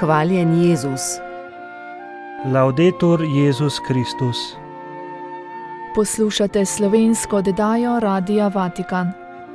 Hvaljen Jezus. Laudetur Jezus Kristus. Poslušate slovensko oddajo Radia Vatikan.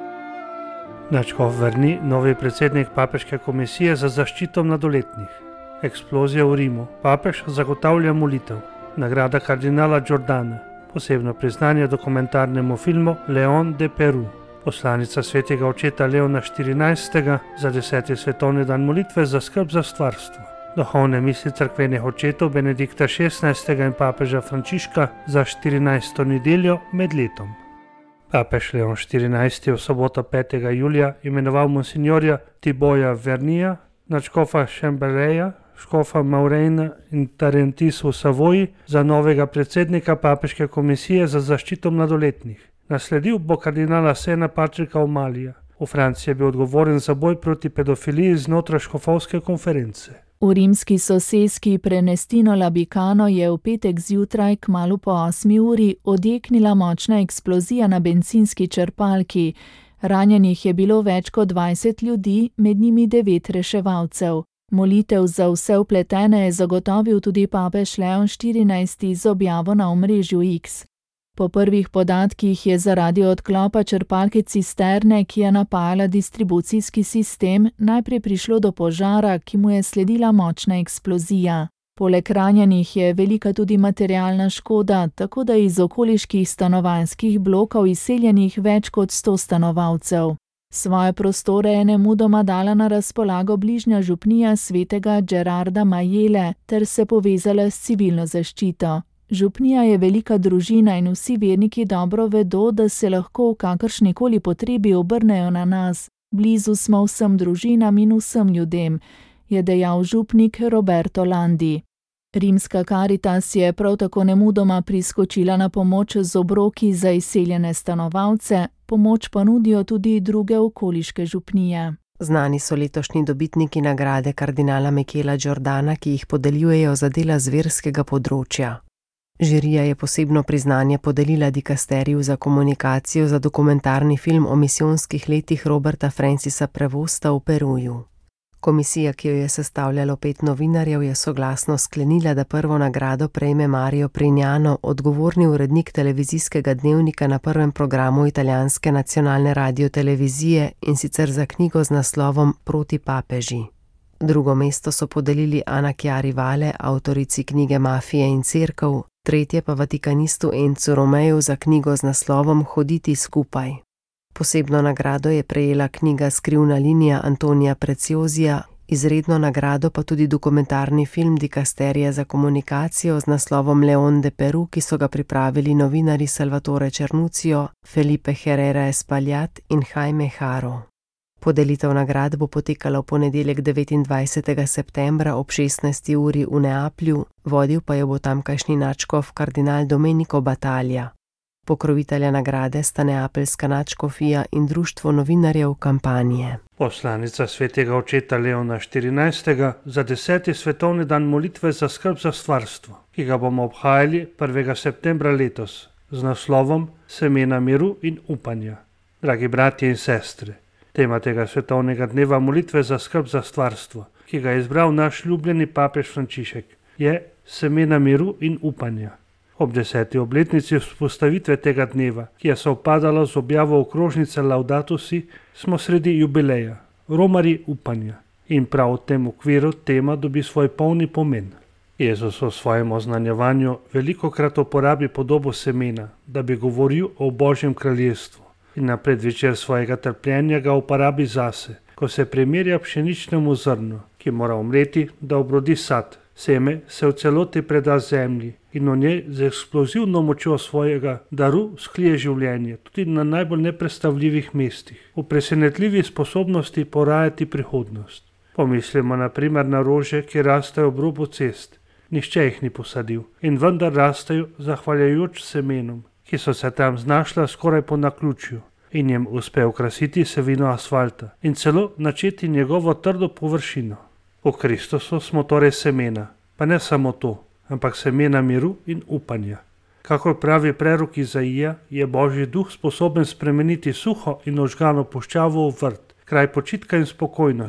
Nadškof Verni, novi predsednik Papeške komisije za zaščito mladoletnih. Eksplozija v Rimu. Papež zagotavlja molitev. Nagrada kardinala Giordana. Posebno priznanje dokumentarnemu filmu Leon de Peru. Poslanica svetega očeta Leona XIV. Za 10. svetovni dan molitve za skrb za stvarstvo. Duhovne misli cerkvenih očetov Benedikta XVI. In papeža Frančiška za 14. nedeljo med letom. Papež Leon XIV. Je v soboto 5. julija imenoval monsignorja Thibaulta Vernija, nadškofa Chambéryja, škofa Maurejna in Tarentis v Savoji za novega predsednika Papeške komisije za zaščito mladoletnih. Nasledil bo kardinala Sena Patrika O'Malleyja. V Franciji je bil odgovoren za boj proti pedofiliji znotraj škofovske konference. V rimski soseski Prenestino Labicano je v petek zjutraj kmalu po 8. uri odjeknila močna eksplozija na bencinski črpalki. Ranjenih je bilo več kot 20 ljudi, med njimi 9 reševalcev. Molitev za vse vpletene je zagotovil tudi papež Leon XIV. Z objavo na omrežju X. Po prvih podatkih je zaradi odklopa črpalke cisterne, ki je napajala distribucijski sistem, najprej prišlo do požara, ki mu je sledila močna eksplozija. Poleg ranjenih je velika tudi materialna škoda, tako da iz okoliških stanovanjskih blokov izseljenih več kot 100 stanovalcev. Svoje prostore je nemudoma dala na razpolago bližnja župnija svetega Gerarda Majele ter se povezala s civilno zaščito. Župnija je velika družina in vsi verniki dobro vedo, da se lahko v kakršnikoli potrebi obrnejo na nas. Blizu smo vsem družinam in vsem ljudem, je dejal župnik Roberto Landi. Rimska Karitas je prav tako nemudoma priskočila na pomoč z obroki za izseljene stanovalce, pomoč pa nudijo tudi druge okoliške župnije. Znani so letošnji dobitniki nagrade kardinala Michela Giordana, ki jih podeljujejo za dela z verskega področja. Žirija je posebno priznanje podelila dikasteriju za komunikacijo za dokumentarni film o misijonskih letih Roberta Francisa Prevosta v Peruju. Komisija, ki jo je sestavljalo 5 novinarjev, je soglasno sklenila, da prvo nagrado prejme Mario Prignano, odgovorni urednik televizijskega dnevnika na prvem programu italijanske nacionalne radiotelevizije, in sicer za knjigo z naslovom Proti papeži. Drugo mesto so podelili Ana Chiari Vale, avtorici knjige Mafije in cerkev, tretje pa vatikanistu Enzu Romeju za knjigo z naslovom Hoditi skupaj. Posebno nagrado je prejela knjiga Skrivna linija Antonija Preciozija, izredno nagrado pa tudi dokumentarni film dikasterija za komunikacijo z naslovom Leon de Peru, ki so ga pripravili novinarji Salvatore Cernuccio, Felipe Herrera Espaillat in Jaime Haro. Podelitev nagrad bo potekala v ponedeljek 29. septembra ob 16. uri v Neaplju, vodil pa jo bo tamkajšnji nadškof kardinal Domenico Battaglia. Pokrovitelja nagrade sta neapeljska nadškofija in društvo novinarjev kampanje. Poslanica svetega očeta Leona XIV. Za 10. svetovni dan molitve za skrb za stvarstvo, ki ga bomo obhajali 1. septembra letos, z naslovom Semena miru in upanja. Dragi bratje in sestre, tema tega svetovnega dneva molitve za skrb za stvarstvo, ki ga je izbral naš ljubljeni papež Frančišek, je semena miru in upanja. Ob 10. obletnici vzpostavitve tega dneva, ki je sovpadala z objavo okrožnice Laudato Si, smo sredi jubileja, romarji upanja. In prav v tem okviru tema dobi svoj polni pomen. Jezus v svojem oznanjevanju velikokrat uporabi podobo semena, da bi govoril o Božjem kraljestvu. In na predvečer svojega trpljenja ga uporabi zase, ko se primerja pšeničnemu zrnu, ki mora umreti, da obrodi sad. Seme se v celoti preda zemlji in v njej z eksplozivno močjo svojega daru sklije življenje, tudi na najbolj nepredstavljivih mestih, v presenetljivi sposobnosti porajati prihodnost. Pomislimo na primer na rože, ki rastejo ob robu cest. Nihče jih ni posadil in vendar rastejo zahvaljujoč semenom, ki so se tam znašla skoraj po naključju in jim uspe okrasiti sevino asfalta in celo načeti njegovo trdo površino. V Kristusu smo torej semena, pa ne samo to, ampak semena miru in upanja. Kakor pravi prerok Izaija, je Božji duh sposoben spremeniti suho in ožgano puščavo v vrt, kraj počitka in spokojnosti,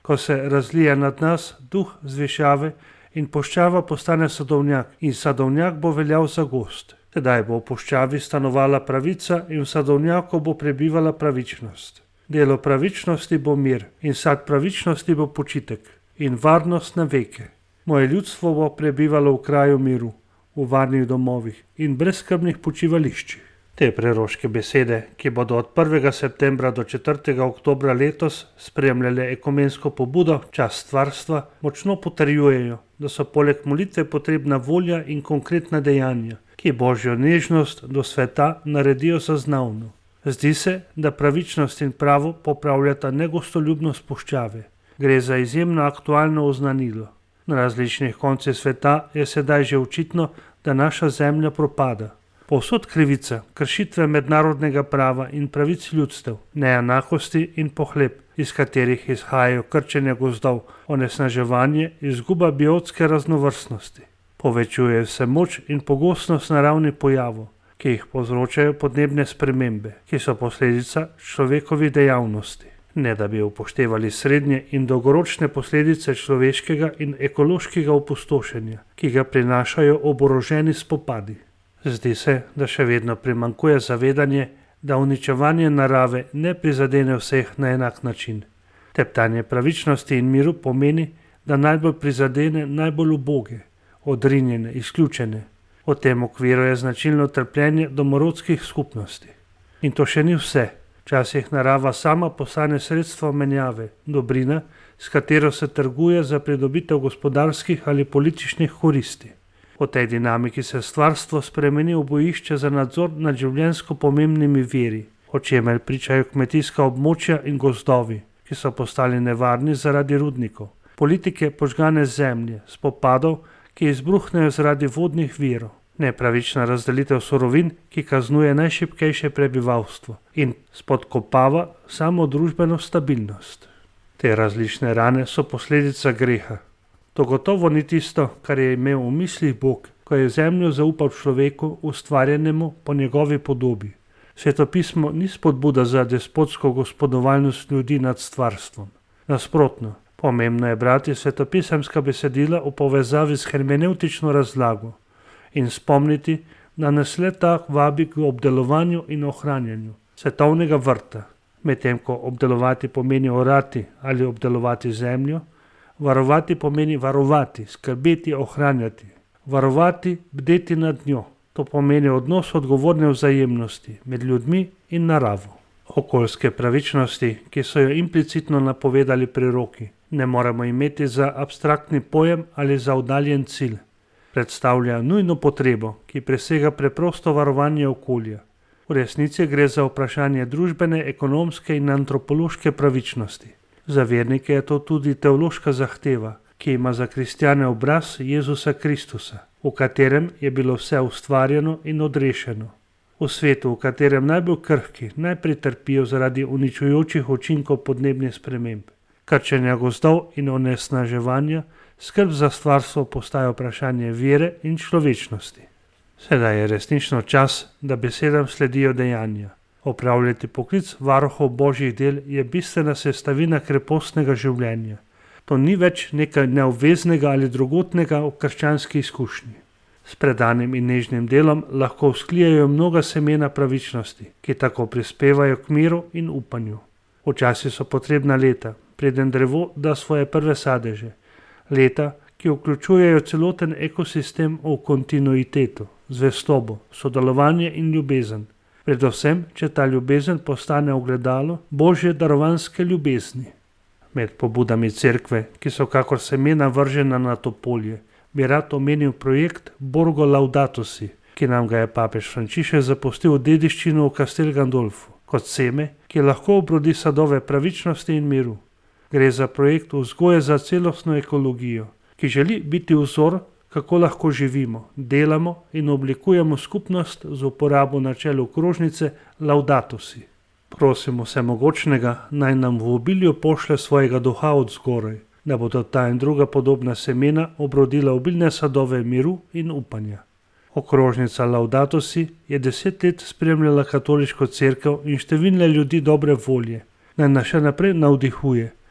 ko se razlije nad nas duh zvišave in puščava postane sadovnjak in sadovnjak bo veljal za gozd. Tedaj bo v puščavi stanovala pravica in v sadovnjaku bo prebivala pravičnost. Delo pravičnosti bo mir in sad pravičnosti bo počitek in varnost na veke. Moje ljudstvo bo prebivalo v kraju miru, v varnih domovih in brezskrbnih počivališčih. Te preroške besede, ki bodo od 1. septembra do 4. oktobra letos spremljale ekumensko pobudo Čas stvarstva, močno potrjujejo, da so poleg molitve potrebna volja in konkretna dejanja, ki božjo nežnost do sveta naredijo zaznavno. Zdi se, da pravičnost in pravo popravljata negostoljubnost puščave. Gre za izjemno aktualno oznanilo. Na različnih koncih sveta je sedaj že očitno, da naša zemlja propada. Povsod krivica, kršitve mednarodnega prava in pravic ljudstev, neenakosti in pohleb, iz katerih izhajajo krčenje gozdov, onesnaževanje, izguba biotske raznovrstnosti. Povečuje se moč in pogostnost naravnih pojavov, ki jih povzročajo podnebne spremembe, ki so posledica človekovih dejavnosti. Ne da bi upoštevali srednje in dolgoročne posledice človeškega in ekološkega opustošenja, ki ga prinašajo oboroženi spopadi. Zdi se, da še vedno primanjkuje zavedanje, da uničevanje narave ne prizadene vseh na enak način. Teptanje pravičnosti in miru pomeni, da najbolj prizadene najbolj uboge, odrinjene, izključene. V tem okviru je značilno trpljenje domorodskih skupnosti. In to še ni vse. Včasih narava sama postane sredstvo menjave, dobrina, s katero se trguje za pridobitev gospodarskih ali političnih koristi. V tej dinamiki se stvarstvo spremeni v bojišče za nadzor nad življenjsko pomembnimi viri, o čemer pričajo kmetijska območja in gozdovi, ki so postali nevarni zaradi rudnikov, politike požgane zemlje, spopadov, ki izbruhnejo zaradi vodnih virov, nepravična razdelitev surovin, ki kaznuje najšibkejše prebivalstvo in spodkopava samo družbeno stabilnost. Te različne rane so posledica greha. To gotovo ni tisto, kar je imel v mislih Bog, ko je zemljo zaupal človeku, ustvarjenemu po njegovi podobi. Svetopismo ni spodbuda za despotsko gospodovalnost ljudi nad stvarstvom. Nasprotno, pomembno je brati svetopisemska besedila v povezavi s hermenevtično razlago in spomniti, da nas le ta vabi k obdelovanju in ohranjanju svetovnega vrta, medtem ko obdelovati pomeni orati ali obdelovati zemljo, varovati pomeni varovati, skrbeti, ohranjati. Varovati, bdeti nad njo. To pomeni odnos odgovorne vzajemnosti med ljudmi in naravo. Okoljske pravičnosti, ki so jo implicitno napovedali preroki, ne moremo imeti za abstraktni pojem ali za oddaljen cilj. Predstavlja nujno potrebo, ki presega preprosto varovanje okolja. V resnici gre za vprašanje družbene, ekonomske in antropološke pravičnosti. Za vernike je to tudi teološka zahteva, ki ima za kristjane obraz Jezusa Kristusa, v katerem je bilo vse ustvarjeno in odrešeno. V svetu, v katerem najbolj krhki najprej trpijo zaradi uničujočih učinkov podnebnih sprememb, krčenja gozdov in onesnaževanja, skrb za stvarstvo postaja vprašanje vere in človečnosti. Sedaj je resnično čas, da besedam sledijo dejanja. Opravljati poklic varuhov božjih del je bistvena sestavina krepostnega življenja. To ni več nekaj neobveznega ali drugotnega v krščanski izkušnji. S predanim in nežnim delom lahko vzklijajo mnoga semena pravičnosti, ki tako prispevajo k miru in upanju. Včasih so potrebna leta, preden drevo da svoje prve sadeže. Leta, ki vključujejo celoten ekosistem v kontinuiteto, zvestobo, sodelovanje in ljubezen. Predvsem, če ta ljubezen postane ogledalo božje darovanske ljubezni. Med pobudami cerkve, ki so kakor semena vržena na to polje, bi rad omenil projekt Borgo Laudatosi, ki nam ga je papež Frančišek zapustil v dediščino v Castel Gandolfu, kot seme, ki lahko obrodi sadove pravičnosti in miru. Gre za projekt vzgoje za celostno ekologijo, ki želi biti vzor, kako lahko živimo, delamo in oblikujemo skupnost z uporabo načel okrožnice Laudatosi. Prosimo Vsemogočnega, naj nam v obilju pošlje svojega duha od zgoraj, da bodo ta in druga podobna semena obrodila obilne sadove miru in upanja. Okrožnica Laudatosi je 10 let spremljala katoliško cerkev in številne ljudi dobre volje, naj nas še naprej navdihuje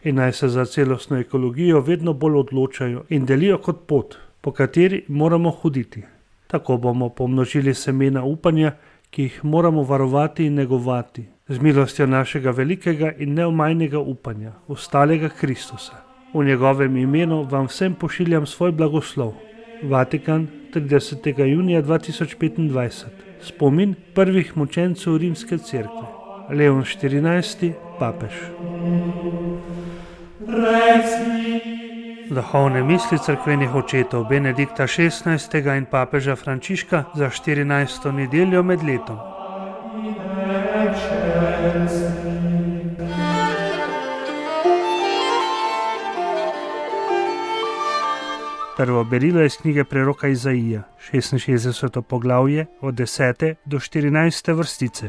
in naj se za celostno ekologijo vedno bolj odločajo in delijo kot pot, po kateri moramo hoditi. Tako bomo pomnožili semena upanja, ki jih moramo varovati in negovati, z milostjo našega velikega in neomajnega upanja, ostalega Kristusa. V njegovem imenu vam vsem pošiljam svoj blagoslov. Vatikan, 30. junija 2025. Spomin prvih mučencev Rimske cerkve. Leon XIV, papež. Duhovne misli cerkvenih očetov Benedikta XVI. In papeža Frančiška za 14. nedeljo med letom. Prvo berilo je iz knjige preroka Izaija, 66. poglavje, od 10. do 14. vrstice.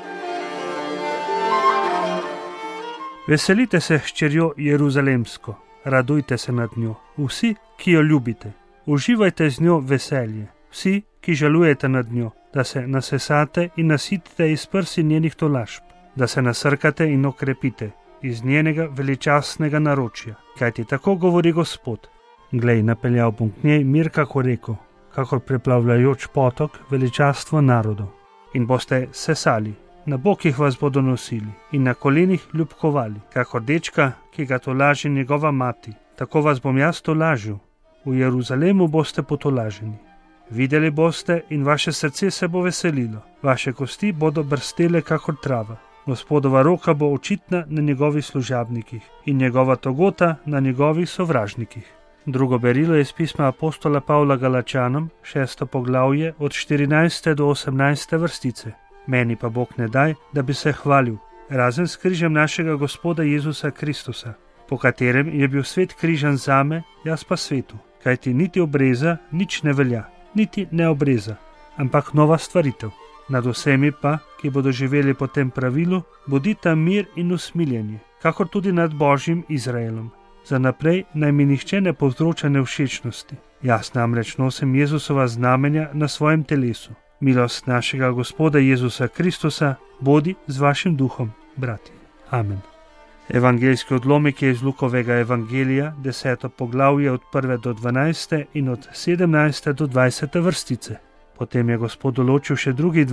Veselite se s hčerjo Jeruzalemsko, radujte se nad njo, vsi, ki jo ljubite. Uživajte z njo veselje, vsi, ki žalujete nad njo, da se nasesate in nasitite iz prsi njenih tolažb, da se nasrkate in okrepite iz njenega veličastnega naročja. Kajti tako govori Gospod. Glej, napeljal bom k njej mir kako reko, kakor preplavljajoč potok veličastvo narodov. In boste sesali, na bokih vas bodo nosili in na kolenih ljubkovali, kakor dečka, ki ga tolaži njegova mati. Tako vas bom jaz tolažil, v Jeruzalemu boste potolaženi. Videli boste in vaše srce se bo veselilo, vaše kosti bodo brstele kakor trava. Gospodova roka bo očitna na njegovih služabnikih in njegova togota na njegovih sovražnikih. Drugo berilo je iz pisma apostola Pavla Galačanom, 6. poglavje, od 14. do 18. vrstice. Meni pa Bog ne daj, da bi se hvalil, razen s križem našega Gospoda Jezusa Kristusa, po katerem je bil svet križan zame, jaz pa svetu. Kajti niti obreza nič ne velja, niti ne obreza, ampak nova stvaritev. Nad vsemi pa, ki bodo živeli po tem pravilu, bodita mir in usmiljenje, kakor tudi nad Božjim Izraelom. Za naprej naj mi nihče ne povzroča nevšečnosti. Jaz namreč nosim Jezusova znamenja na svojem telesu. Milost našega Gospoda Jezusa Kristusa bodi z vašim duhom, brati. Amen. Evangeljski odlomek je iz Lukovega evangelija, 10. poglavje od 1. do 12. in od 17. do 20. vrstice. Potem je Gospod določil še drugih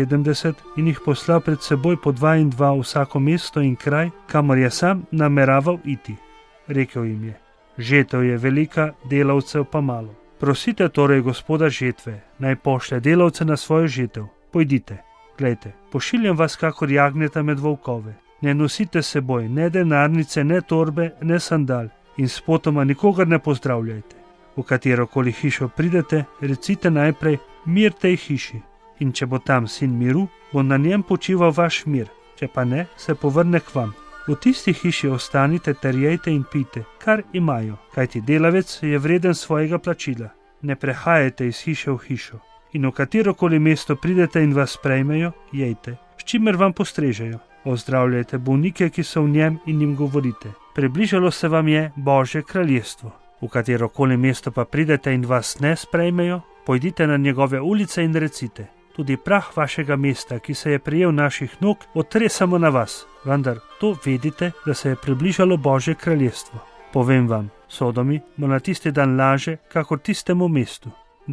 72 in jih poslal pred seboj po 2 in 2 vsako mesto in kraj, kamor je sam nameraval iti. Rekel jim je, žetev je velika, delavcev pa malo. Prosite torej Gospoda žetve, naj pošlje delavce na svojo žetev. Pojdite, glejte, pošiljam vas kakor jagnjeta med volkove. Ne nosite seboj ne denarnice, ne torbe, ne sandal in spotoma nikogar ne pozdravljajte. V katerokoli hišo pridete, recite najprej, mir tej hiši. In če bo tam sin miru, bo na njem počival vaš mir, če pa ne, se povrne k vam. V tisti hiši ostanite ter jejte in pite, kar imajo, kajti delavec je vreden svojega plačila. Ne prehajajte iz hiše v hišo. In v katerokoli mesto pridete in vas sprejmejo, jejte, s čimer vam postrežejo. Ozdravljajte bolnike, ki so v njem in jim govorite. Približalo se vam je Božje kraljestvo. V katerokoli mesto pa pridete in vas ne sprejmejo, pojdite na njegove ulice in recite. Tudi prah vašega mesta, ki se je prijel naših nog, otresamo na vas. Vendar to vedite, da se je približalo Božje kraljestvo. Povem vam, Sodomi bo na tisti dan laže, kakor tistemu mestu.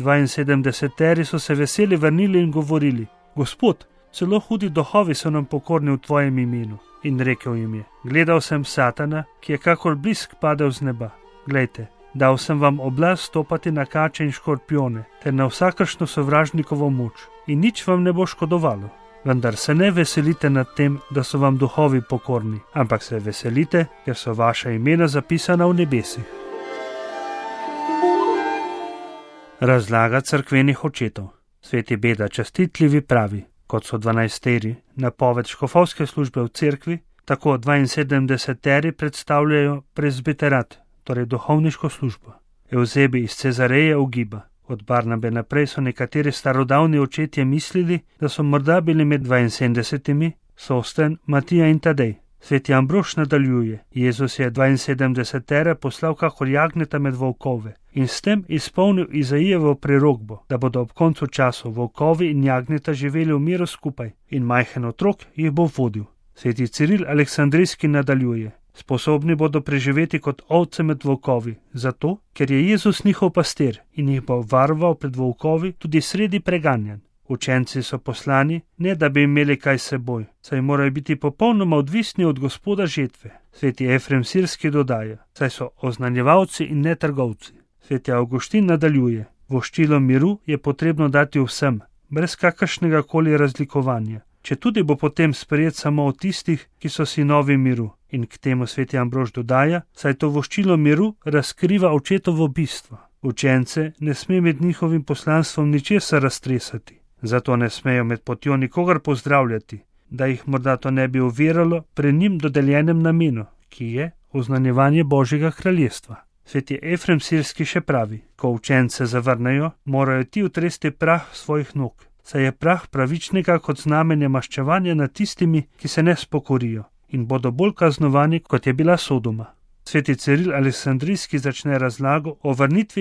72 so se veseli vrnili in govorili, Gospod, celo hudi duhovi so nam pokorni v tvojem imenu. In rekel jim je, gledal sem Satana, ki je kakor blisk padel z neba. Glejte, dal sem vam oblast stopati na kače in škorpione, ter na vsakršno sovražnikovo moč. In nič vam ne bo škodovalo. Vendar se ne veselite nad tem, da so vam duhovi pokorni, ampak se veselite, ker so vaša imena zapisana v nebesih. Razlaga cerkvenih očetov. Sveti Beda častitljivi pravi, kot so 12. napoved škofovske službe v cerkvi, tako 72 predstavljajo prezbiterat, torej duhovniško službo. Evzebi iz Cezareje ugiba. Od Barnabe naprej so nekateri starodavni očetje mislili, da so morda bili med 72, Sosten, Matija in Tadej. Sveti Ambrož nadaljuje, Jezus je 72 poslal kakor jagnjeta med volkove in s tem izpolnil Izaijevo prerokbo, da bodo ob koncu časov volkovi in jagnjeta živeli v miru skupaj in majhen otrok jih bo vodil. Sveti Ciril Aleksandrijski nadaljuje, Sposobni bodo preživeti kot ovce med volkovi, zato, ker je Jezus njihov pastir in jih bo varoval pred volkovi tudi sredi preganjanj. Učenci so poslani, ne da bi imeli kaj s seboj, saj morajo biti popolnoma odvisni od Gospoda žetve. Sveti Efrem Sirski dodaja, saj so oznanjevalci in ne trgovci. Sveti Avguštin nadaljuje, voščilo miru je potrebno dati vsem, brez kakršnega koli razlikovanja, četudi bo potem sprejet samo od tistih, ki so sinovi miru. In k temu sveti Ambrož dodaja, saj to voščilo miru razkriva očetovo bistvo. Učence ne sme med njihovim poslanstvom ničesar raztresati. Zato ne smejo med potjo nikogar pozdravljati, da jih morda to ne bi oviralo pri njim dodeljenem namenu, ki je oznanjevanje Božjega kraljestva. Sveti Efrem Sirski še pravi, ko učence zavrnejo, morajo ti utresti prah svojih nog, saj je prah pravičnega kot znamenje maščevanja nad tistimi, ki se ne spokorijo in bodo bolj kaznovani, kot je bila Sodoma. Sveti Ciril Aleksandrijski začne razlago o vrnitvi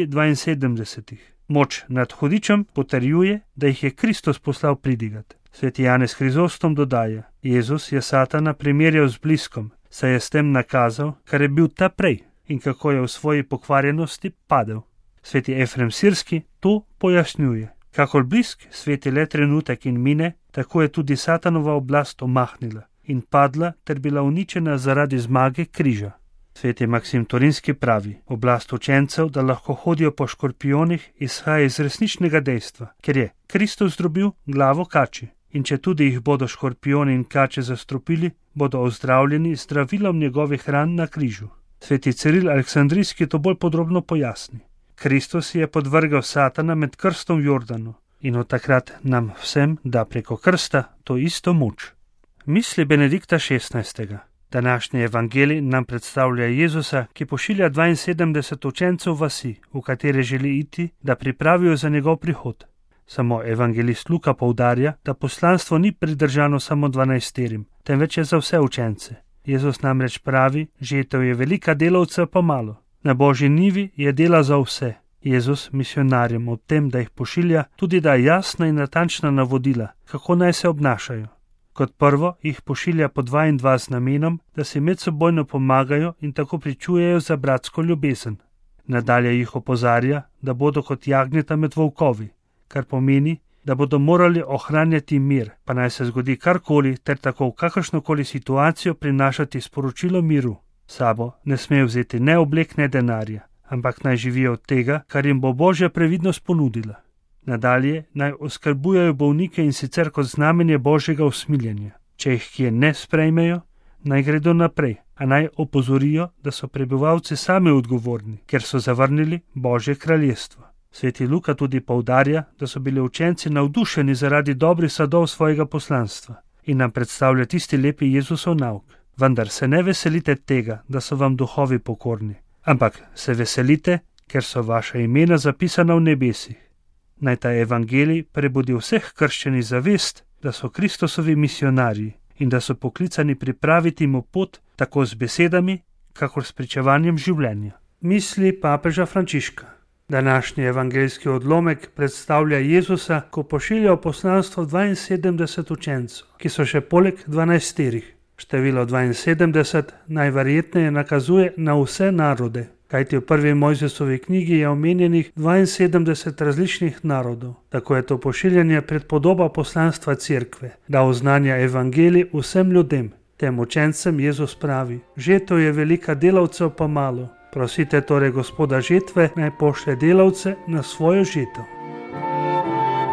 72. Moč nad hudičem potrjuje, da jih je Kristus poslal pridigat. Sveti Janez Hrizostom dodaja, Jezus je Satana primerjal z bliskom, saj je s tem nakazal, kar je bil ta prej in kako je v svoji pokvarjenosti padel. Sveti Efrem Sirski to pojasnjuje. Kakor blisk sveti le trenutek in mine, tako je tudi Satanova oblast omahnila in padla ter bila uničena zaradi zmage križa. Sveti Maksim Torinski pravi, oblast učencev, da lahko hodijo po škorpionih, izhaja iz resničnega dejstva, ker je Kristus zdrobil glavo kači in če tudi jih bodo škorpioni in kače zastrupili, bodo ozdravljeni z zdravilom njegovih ran na križu. Sveti Ciril Aleksandrijski to bolj podrobno pojasni. Kristus je podvrgal Satana med krstom v Jordanu in od takrat nam vsem da preko krsta to isto moč. Misli Benedikta XVI. Današnji evangelij nam predstavlja Jezusa, ki pošilja 72 učencev vasi, v katere želi iti, da pripravijo za njegov prihod. Samo evangelist Luka poudarja, da poslanstvo ni pridržano samo 12, temveč je za vse učence. Jezus namreč pravi, žetev je velika, delavcev pa malo. Na Božji njivi je dela za vse. Jezus misionarjem ob tem, da jih pošilja, tudi daje jasna in natančna navodila, kako naj se obnašajo. Kot prvo jih pošilja po 2 in 2 z namenom, da si medsebojno pomagajo in tako pričujejo za bratsko ljubezen. Nadalje jih opozarja, da bodo kot jagnjeta med volkovi, kar pomeni, da bodo morali ohranjati mir, pa naj se zgodi karkoli, ter tako v kakršnokoli situacijo prinašati sporočilo miru. Sabo ne smejo vzeti ne oblek, ne denarja, ampak naj živijo od tega, kar jim bo Božja previdnost ponudila. Nadalje naj oskrbujejo bolnike in sicer kot znamenje Božjega usmiljenja. Če jih kje ne sprejmejo, naj gredo naprej, a naj opozorijo, da so prebivalci sami odgovorni, ker so zavrnili Božje kraljestvo. Sveti Luka tudi poudarja, da so bili učenci navdušeni zaradi dobrih sadov svojega poslanstva in nam predstavlja tisti lepi Jezusov nauk. Vendar se ne veselite tega, da so vam duhovi pokorni, ampak se veselite, ker so vaša imena zapisana v nebesih. Naj ta evangelij prebudi vseh krščanih zavest, da so Kristusovi misionarji in da so poklicani pripraviti mu pot tako z besedami, kakor s pričevanjem življenja. Misli papeža Frančiška. Današnji evangeljski odlomek predstavlja Jezusa, ko pošilja v poslanstvo 72 učencev, ki so še poleg 12. Število 72 najverjetneje nakazuje na vse narode, kajti v prvi Mojzesovi knjigi je omenjenih 72 različnih narodov. Tako je to pošiljanje predpodoba poslanstva cerkve, da oznanja evangelij vsem ljudem. Tem učencem Jezus pravi, žetev je velika, delavcev pa malo. Prosite torej Gospoda žetve, naj pošlje delavce na svojo žetev.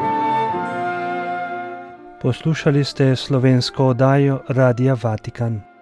Poslušali ste slovensko oddajo Radia Vatikan.